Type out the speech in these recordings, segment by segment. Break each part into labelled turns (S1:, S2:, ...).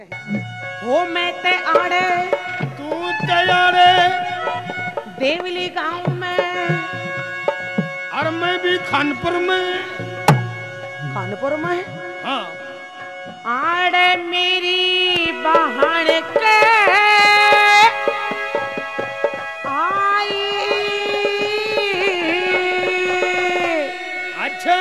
S1: हो मैं ते आड़े
S2: तू तैयारे
S1: देवली गांव में
S2: और मैं भी खानपुर में।
S1: कानपुर में
S2: हाँ
S1: आड़े मेरी बहन के आई।
S2: अच्छा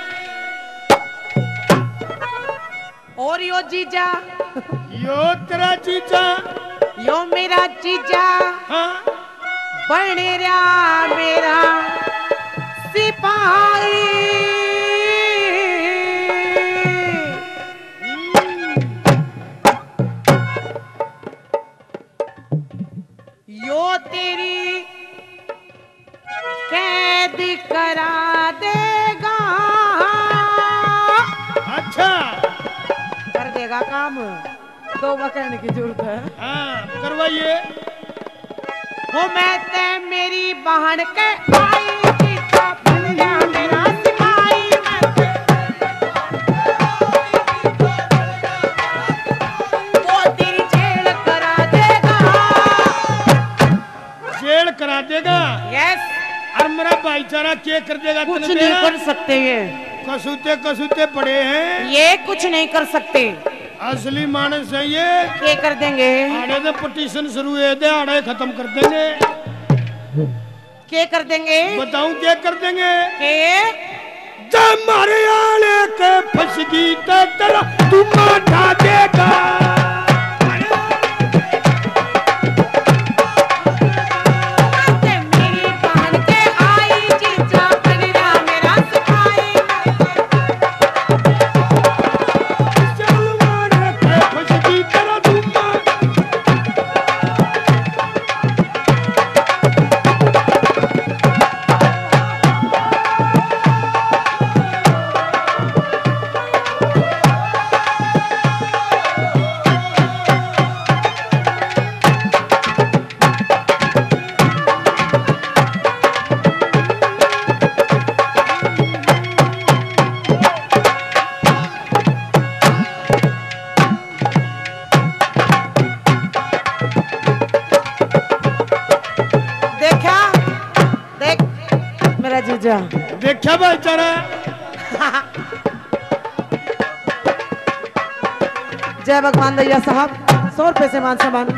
S1: और यो जीजा
S2: यो तेरा जीजा।
S1: यो मेरा जीजा
S2: हाँ
S1: बन रहा मेरा सिपाही। यो तेरी कैद करा देगा।
S2: अच्छा
S1: कर देगा काम, दो कहने की जरूरत है।
S2: हाँ करवाइए।
S1: हो मैं ते मेरी बहन के आई जीजा बन जा मेरा सिपाही। वो तेरी जेल करा देगा।
S2: जेल करा देगा।
S1: यस
S2: और मेरा भाईचारा क्या कर देगा?
S1: कुछ
S2: तने
S1: नहीं
S2: मेरा
S1: कर सकते ये
S2: कसूते कसूते पड़े हैं।
S1: ये कुछ नहीं कर सकते।
S2: असली मानस है ये।
S1: क्या कर देंगे?
S2: आड़े तो पटिशन शुरू है दे आड़े खत्म कर देंगे।
S1: क्या कर देंगे?
S2: बताऊं क्या कर देंगे?
S1: के
S2: जब मारे आने के फंसगी तो तेरा तू माथा देगा।
S1: मेरी बहन के आई जीजा बन जा मेरा सिपाही।
S2: चल मारे के फंसगी तेरा तू
S1: देखा देख मेरा जीजा।
S2: देखा भाईचारा।
S1: जय भगवान दैया साहब 100 रुपए से मान सम्मान।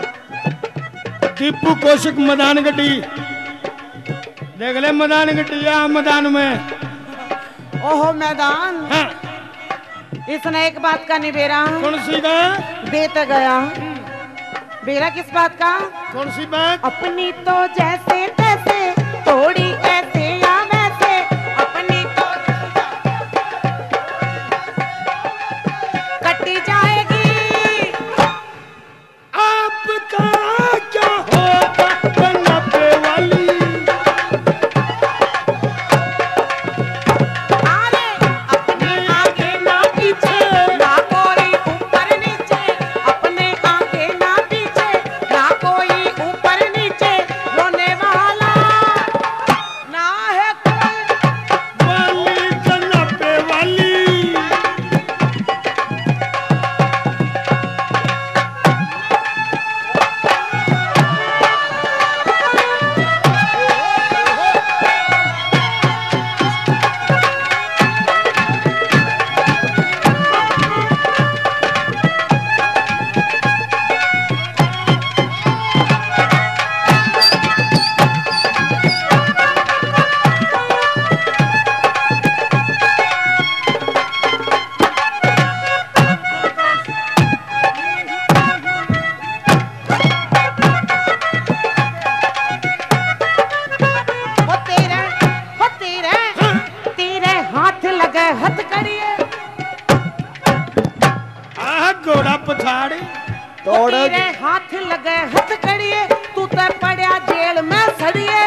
S2: टीपू कौशिक मैदान गड्डी देख ले। मैदान गड्डी यहाँ मैदान में।
S1: ओहो मैदान।
S2: हाँ
S1: इसने एक बात का निबेरा
S2: कौन सी का?
S1: देते गया। बेरा किस बात का?
S2: कौन सी बात?
S1: अपनी तो जैसे तैसे थोड़ी ऐसे या वैसे। अपनी तो कटी जाएगी।
S2: आपका क्या होगा बनपे वाली?
S1: अरे अपने आगे ना पीछे ना कोई ऊपर नीचे। अपने आगे ना पीछे ना कोई ऊपर नीचे। रोने वाला ना है कोई।
S2: वाली बनपे वाली।
S1: हो तेरे हाथ लगे हथकड़िए।
S2: आह घोड़ा पछाड़।
S1: तेरे हाथ लगे हथकड़िए। तू तो पड़या जेल में सड़िए।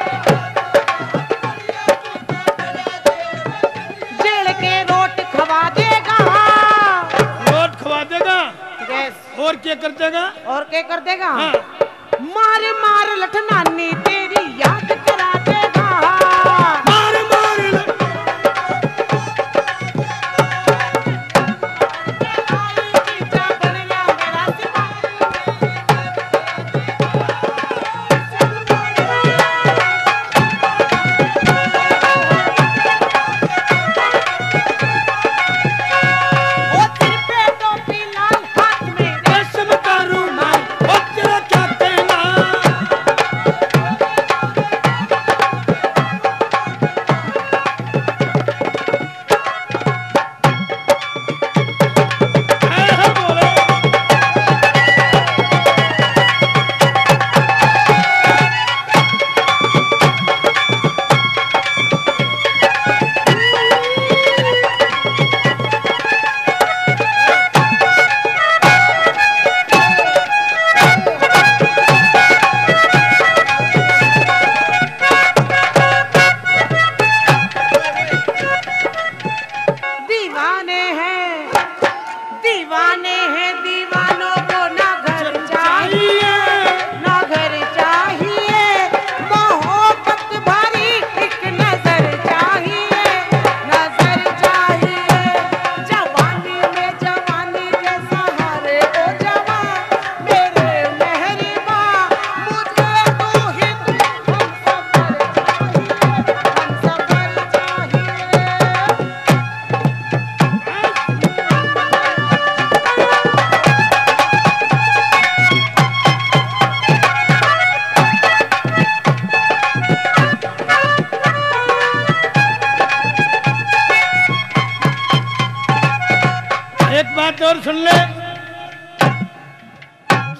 S1: जेल के रोट खवा देगा।
S2: रोट खवा देगा।
S1: यस
S2: और क्या कर देगा?
S1: और क्या कर देगा?
S2: हाँ।
S1: मार मार लठनानी तेरी याद करा देगा।
S2: मार मार
S1: जीजा बन जा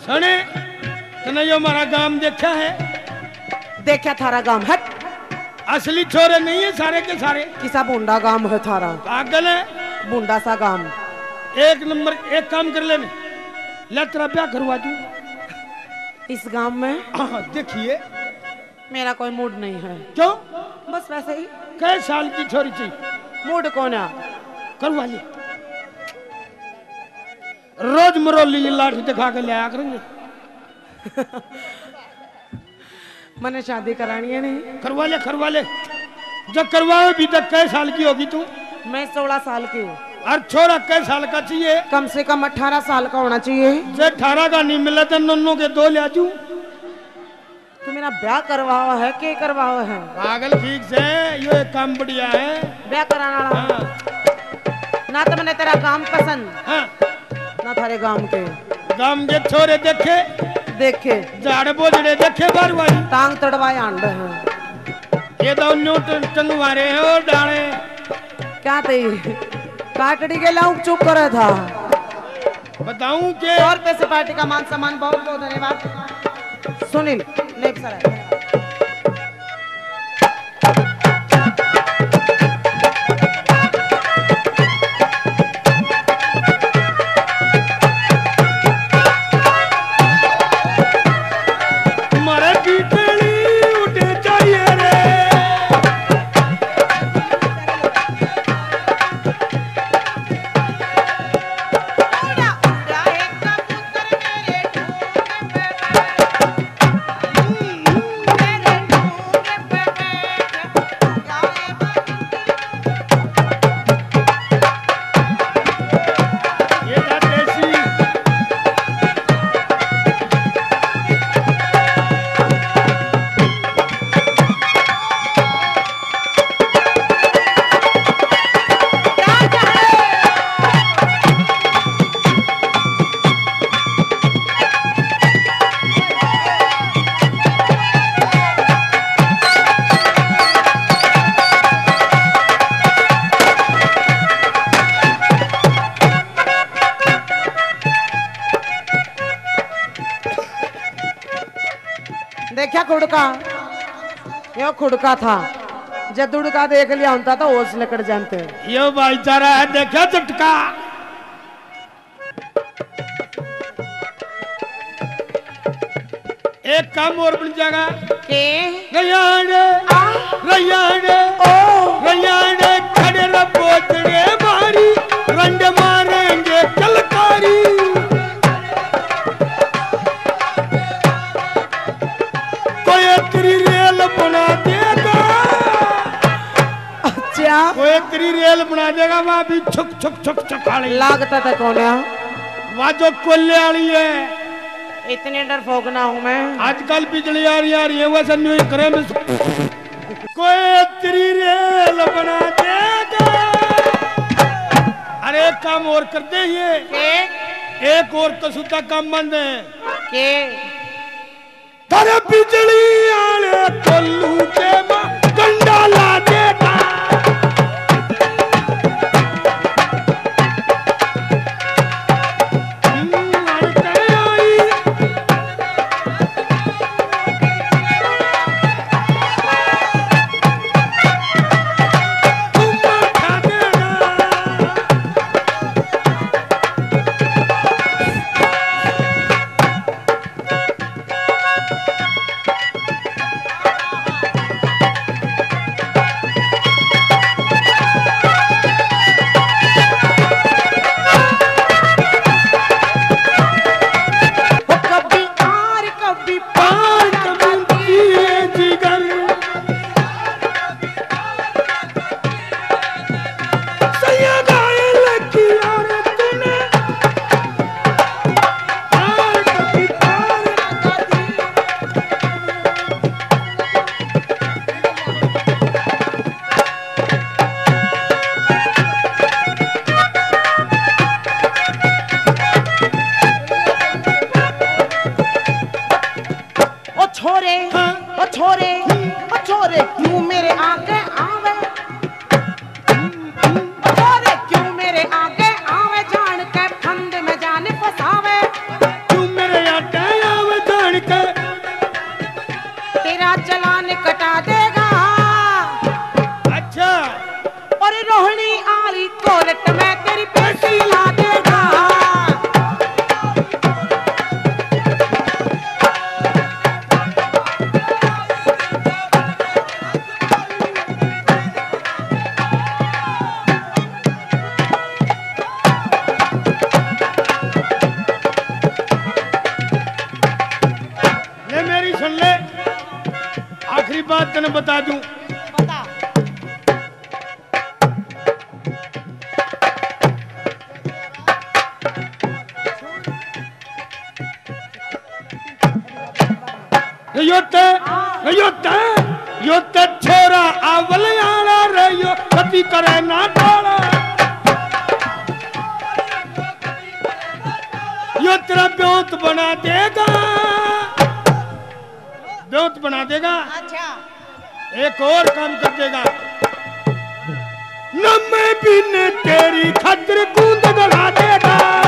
S2: सुने तने यो हमारा गांव देखा है?
S1: देखा थारा गांव हट।
S2: असली छोरे नहीं है सारे के सारे।
S1: किसा बूंदा गांव है थारा?
S2: पागल है,
S1: बूंदा सा गांव।
S2: एक नंबर। एक काम कर लेने, ले तेरा ब्याह करवा दूं
S1: इस गांव में।
S2: देखिए
S1: मेरा कोई मूड नहीं है।
S2: क्यों?
S1: बस वैसे ही।
S2: कै साल की छोरी चाहिए?
S1: मूड कौन है?
S2: करवा ले। रोज मरोली लाठी दिखा के लिया करेंगे।
S1: मैंने शादी करानी है नहीं।
S2: करवा ले। जब करवाओ भी तक कै साल की होगी तू?
S1: मैं 16 साल की हूँ।
S2: और छोरा कै साल का चाहिए?
S1: कम से कम 18 साल का होना चाहिए।
S2: जे 18 का नहीं मिला तो नन्नों के 2 ले आजू।
S1: तू मेरा ब्याह करवाओ है के करवाओ है?
S2: पागल ठीक से, ये एक काम बढ़िया है।
S1: ब्याह कराना
S2: हाँ।
S1: ना तो मैंने तेरा काम पसंद,
S2: हाँ।
S1: ना थारे गांव के।
S2: गांव के छोरे देखे
S1: झाड़
S2: बोझड़े देखे बार वाली
S1: टांग तड़वाए आंड है।
S2: ये तो न्यू टंगवारे हैं और डाले
S1: क्या थे काटड़ी के लाऊं चुप करे था।
S2: बताऊं के
S1: 100 रुपए से पार्टी का मान सम्मान। बहुत बहुत धन्यवाद। Sunil next sir. देखा खुड़का, यो खुड़का था। जब दुड़का देख लिया होता तो होश लकड़ जानते।
S2: यो भाईचारा है, देखा झटका। एक काम और बन जाएगा
S1: के
S2: रैयाड़े खड़े रपोतड़े मारी रंड मारेंगे कलकारी। रेल बना देगा।
S1: अच्छा
S2: कोई तेरी रेल बना देगा, वहां भी छुक छुक छुक छुकाड़ी
S1: लागता था। कौन है
S2: वहां जो कोल्ले वाली है?
S1: इतने डरपोक ना हूं मैं।
S2: आजकल बिजली आ रही है वैसे न्यू करे में कोई तेरी रेल बना देगा। अरे एक काम और करते हैं ये। एक और तो सुता काम बंद है
S1: के
S2: तारे बिजली आले कोल्लू के मां गंडा ला देता। बात तने बता दूं,
S1: बता।
S2: यो ते छोरा आवलियाला रे यो कति करे ना टोला। यो तेरा ब्योत बना देगा, ब्योत बना देगा।
S1: अच्छा
S2: एक और काम कर देगा, न मैं भी ने तेरी खातिर कूद गला देगा।